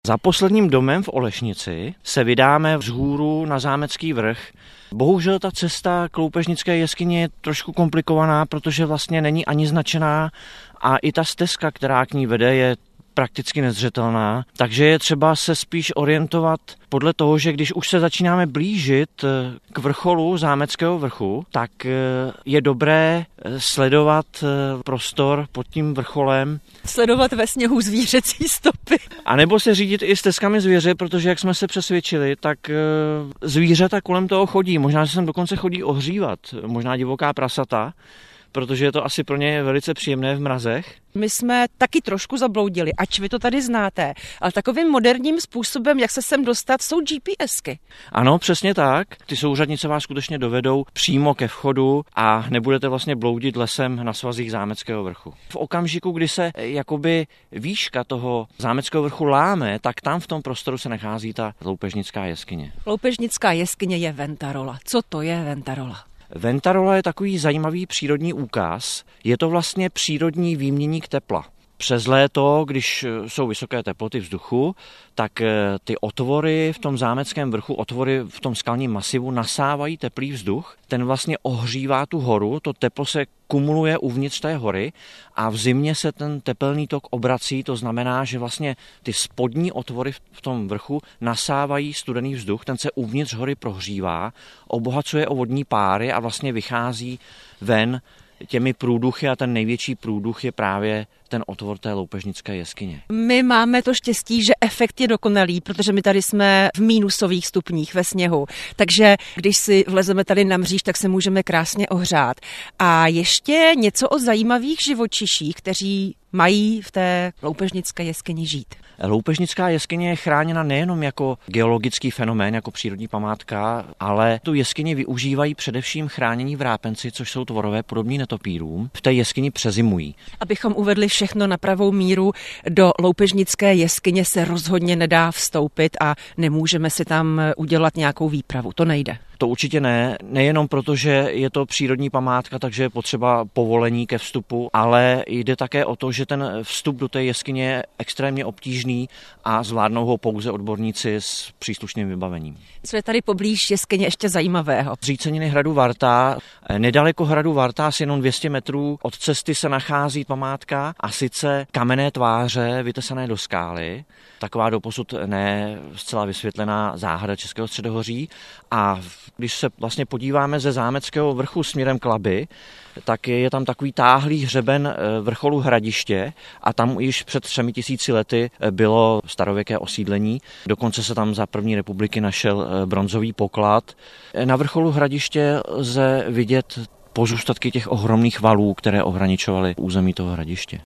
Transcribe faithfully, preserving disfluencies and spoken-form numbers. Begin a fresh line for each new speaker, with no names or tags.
Za posledním domem v Olešnici se vydáme vzhůru na Zámecký vrch. Bohužel ta cesta k loupežnické jeskyni je trošku komplikovaná, protože vlastně není ani značená a i ta stezka, která k ní vede, je prakticky nezřetelná, takže je třeba se spíš orientovat podle toho, že když už se začínáme blížit k vrcholu Zámeckého vrchu, tak je dobré sledovat prostor pod tím vrcholem.
Sledovat ve sněhu zvířecí stopy.
A nebo se řídit i stezkami zvěře, protože jak jsme se přesvědčili, tak zvířata kolem toho chodí. Možná, že sem dokonce chodí ohřívat, možná divoká prasata, protože je to asi pro ně velice příjemné v mrazech.
My jsme taky trošku zabloudili, ač vy to tady znáte, ale takovým moderním způsobem, jak se sem dostat, jsou GPSky.
Ano, přesně tak. Ty souřadnice vás skutečně dovedou přímo ke vchodu a nebudete vlastně bloudit lesem na svazích Zámeckého vrchu. V okamžiku, kdy se jakoby výška toho Zámeckého vrchu láme, tak tam v tom prostoru se nachází ta loupežnická jeskyně.
Loupežnická jeskyně je Ventarola. Co to je Ventarola?
Ventarola je takový zajímavý přírodní úkaz. Je to vlastně přírodní výměník tepla. Přes léto, když jsou vysoké teploty vzduchu, tak ty otvory v tom zámeckém vrchu, otvory v tom skalním masivu nasávají teplý vzduch. Ten vlastně ohřívá tu horu, to teplo se kumuluje uvnitř té hory a v zimě se ten tepelný tok obrací, to znamená, že vlastně ty spodní otvory v tom vrchu nasávají studený vzduch, ten se uvnitř hory prohřívá, obohacuje o vodní páry a vlastně vychází ven těmi průduchy a ten největší průduch je právě ten otvor té loupežnické jeskyně.
My máme to štěstí, že efekt je dokonalý, protože my tady jsme v mínusových stupních ve sněhu, takže když si vlezeme tady na mříž, tak se můžeme krásně ohřát. A ještě něco o zajímavých živočiších, kteří mají v té loupežnické jeskyni žít.
Loupežnická jeskyně je chráněna nejenom jako geologický fenomén, jako přírodní památka, ale tu jeskyni využívají především chránění vrápenci, což jsou tvorové podobní netopírům. V té jeskyni přezimují.
Abychom uvedli všechno na pravou míru, do loupežnické jeskyně se rozhodně nedá vstoupit a nemůžeme si tam udělat nějakou výpravu. To nejde.
To určitě ne, nejenom proto, že je to přírodní památka, takže je potřeba povolení ke vstupu, ale jde také o to, že ten vstup do té jeskyně je extrémně obtížný a zvládnou ho pouze odborníci s příslušným vybavením.
Co je tady poblíž jeskyně ještě zajímavého?
Zříceniny hradu Varta. Nedaleko hradu Varta, asi jenom dvě stě metrů od cesty, se nachází památka a sice kamenné tváře vytesané do skály. Taková doposud ne zcela vysvětlená záhada Českého středohoří. A když se vlastně podíváme ze Zámeckého vrchu směrem k Labi, tak je tam takový táhlý hřeben vrcholu Hradiště a tam již před třemi tisíci lety bylo starověké osídlení. Dokonce se tam za první republiky našel bronzový poklad. Na vrcholu Hradiště lze vidět pozůstatky těch ohromných valů, které ohraničovaly území toho hradiště.